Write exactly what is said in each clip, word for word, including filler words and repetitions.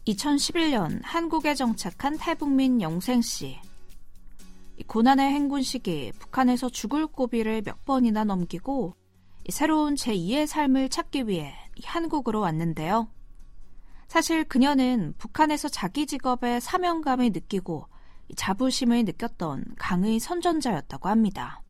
이천십일 년 한국에 정착한 탈북민 영생씨. 고난의 행군 시기 북한에서 죽을 고비를 몇 번이나 넘기고 새로운 제이의 삶을 찾기 위해 한국으로 왔는데요. 사실 그녀는 북한에서 자기 직업에 사명감을 느끼고 자부심을 느꼈던 강의 선전자였다고 합니다.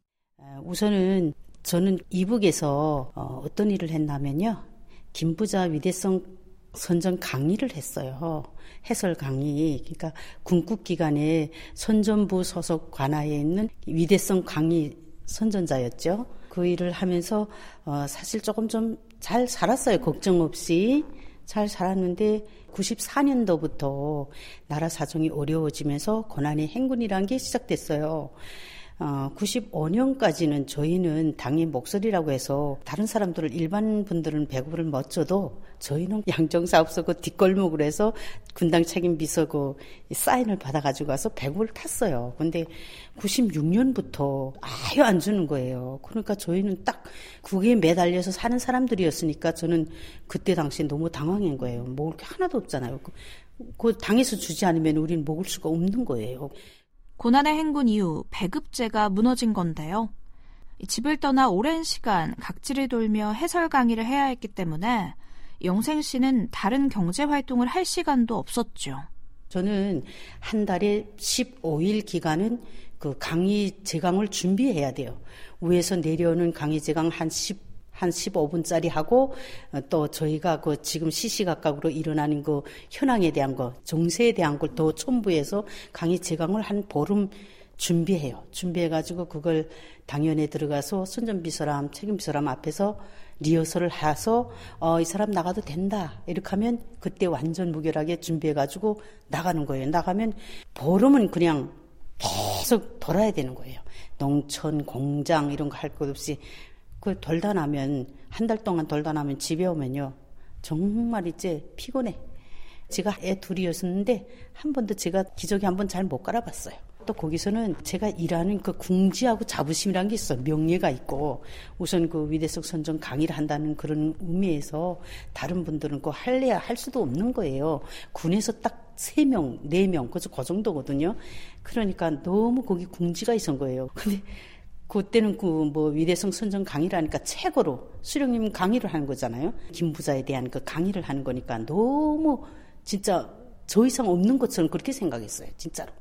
우선은 저는 이북에서 어떤 일을 했냐면요. 김부자 위대성 선전 강의를 했어요. 해설 강의. 그러니까 군국기관의 선전부 소속 관하에 있는 위대성 강의 선전자였죠. 그 일을 하면서 어, 사실 조금 좀 잘 살았어요. 걱정 없이 잘 살았는데 구십사 년도부터 나라 사정이 어려워지면서 고난의 행군이라는 게 시작됐어요. 어, 구십오 년까지는 저희는 당의 목소리라고 해서 다른 사람들을 일반 분들은 배급을 못 줘도 저희는 양정사업소 그 뒷골목으로 해서 군당 책임 비서 그 사인을 받아가지고 가서 배급을 탔어요. 근데 구십육 년부터 아예 안 주는 거예요. 그러니까 저희는 딱 그게 매달려서 사는 사람들이었으니까 저는 그때 당시에 너무 당황한 거예요. 먹을 게 하나도 없잖아요. 그, 그 당에서 주지 않으면 우리는 먹을 수가 없는 거예요. 고난의 행군 이후 배급제가 무너진 건데요. 집을 떠나 오랜 시간 각지를 돌며 해설 강의를 해야 했기 때문에 영생 씨는 다른 경제 활동을 할 시간도 없었죠. 저는 한 달에 십오 일 기간은 그 강의 제강을 준비해야 돼요. 위에서 내려오는 강의 제강 한 십 한 십오 분짜리 하고 또 저희가 그 지금 시시각각으로 일어나는 그 현황에 대한 거, 정세에 대한 걸 더 첨부해서 강의 제강을 한 보름 준비해요. 준비해가지고 그걸 당연에 들어가서 선전비서람, 책임비서람 앞에서 리허설을 해서 어, 이 사람 나가도 된다. 이렇게 하면 그때 완전 무결하게 준비해가지고 나가는 거예요. 나가면 보름은 그냥 계속 돌아야 되는 거예요. 농촌, 공장 이런 거 할 것 없이 그걸 돌다 나면 한 달 동안 돌다 나면 집에 오면요 정말 이제 피곤해. 제가 애 둘이었는데 한 번도 제가 기저귀 한 번 잘 못 갈아봤어요. 또 거기서는 제가 일하는 그 궁지하고 자부심이라는 게 있어. 명예가 있고 우선 그 위대성 선전 강의를 한다는 그런 의미에서 다른 분들은 그 할래야 할 수도 없는 거예요. 군에서 딱 세 명, 네 명 그저 그 정도거든요. 그러니까 너무 거기 궁지가 있은 거예요. 근데 그때는 그 뭐 위대성 선전 강의라니까 최고로 수령님 강의를 하는 거잖아요. 김부자에 대한 그 강의를 하는 거니까 너무 진짜 저 이상 없는 것처럼 그렇게 생각했어요. 진짜로.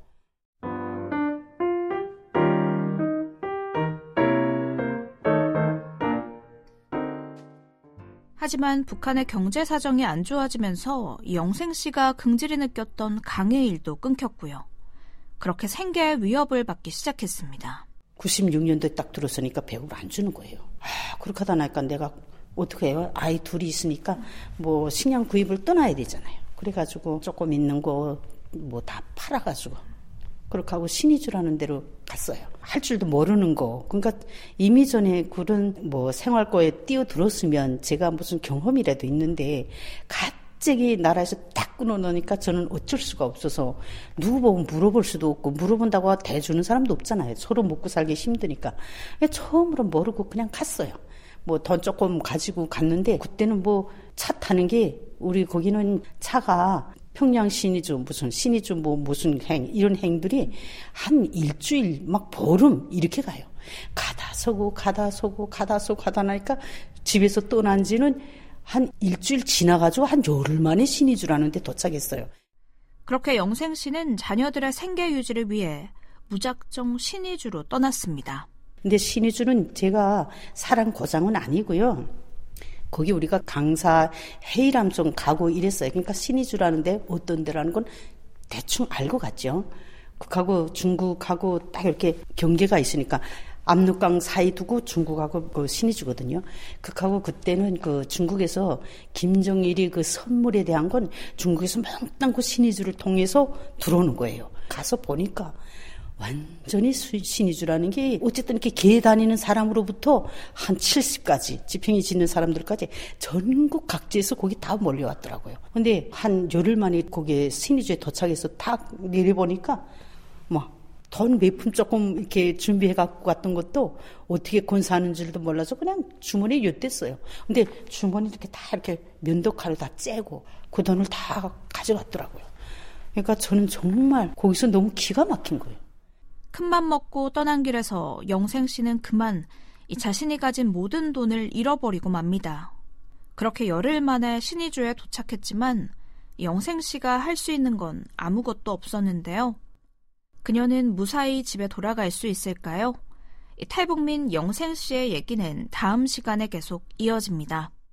하지만 북한의 경제 사정이 안 좋아지면서 영생 씨가 긍지를 느꼈던 강의 일도 끊겼고요. 그렇게 생계의 위협을 받기 시작했습니다. 구십육 년도에 딱 들었으니까 배급을 안 주는 거예요. 아, 그렇게 하다 나니까 내가 어떻게 해요? 아이 둘이 있으니까 뭐 식량 구입을 떠나야 되잖아요. 그래가지고 조금 있는 거 뭐 다 팔아가지고 그렇게 하고 신의주라는 데로 갔어요. 할 줄도 모르는 거. 그러니까 이미 전에 그런 뭐 생활고에 뛰어들었으면 제가 무슨 경험이라도 있는데 갑자기 나라에서 딱 끊어놓으니까 저는 어쩔 수가 없어서 누구 보고 물어볼 수도 없고 물어본다고 대주는 사람도 없잖아요. 서로 먹고 살기 힘드니까. 처음으로 모르고 그냥 갔어요. 뭐 돈 조금 가지고 갔는데 그때는 뭐 차 타는 게 우리 거기는 차가 평양 신의주 무슨 신의주 뭐 무슨 행 이런 행들이 한 일주일 막 보름 이렇게 가요. 가다 서고 가다 서고 가다 서고 가다 나니까 집에서 떠난 지는 한 일주일 지나가지고 한 열흘 만에 신의주라는 데 도착했어요. 그렇게 영생 씨는 자녀들의 생계 유지를 위해 무작정 신의주로 떠났습니다. 근데 신의주는 제가 사람 고장은 아니고요. 거기 우리가 강사 회의람 좀 가고 이랬어요. 그러니까 신의주라는데 어떤 데라는 건 대충 알고 갔죠. 그하고 중국하고 딱 이렇게 경계가 있으니까 압록강 사이 두고 중국하고 그 신의주거든요. 그하고 그때는 그 중국에서 김정일이 그 선물에 대한 건 중국에서 몽땅 그 신의주를 통해서 들어오는 거예요. 가서 보니까 완전히 신의주라는 게 어쨌든 이렇게 개 다니는 사람으로부터 한 칠십까지 지평이 짓는 사람들까지 전국 각지에서 거기 다 몰려왔더라고요. 근데 한 열흘 만에 거기에 신의주에 도착해서 탁 내려보니까 뭐 돈 매품 조금 이렇게 준비해 갖고 갔던 것도 어떻게 권사하는 줄도 몰라서 그냥 주머니에 엿댔어요. 근데 주머니 이렇게 다 이렇게 면도칼로 다 째고 그 돈을 다 가져갔더라고요. 그러니까 저는 정말 거기서 너무 기가 막힌 거예요. 큰맘 먹고 떠난 길에서 영생 씨는 그만 이 자신이 가진 모든 돈을 잃어버리고 맙니다. 그렇게 열흘 만에 신의주에 도착했지만 영생 씨가 할 수 있는 건 아무것도 없었는데요. 그녀는 무사히 집에 돌아갈 수 있을까요? 탈북민 영생 씨의 얘기는 다음 시간에 계속 이어집니다.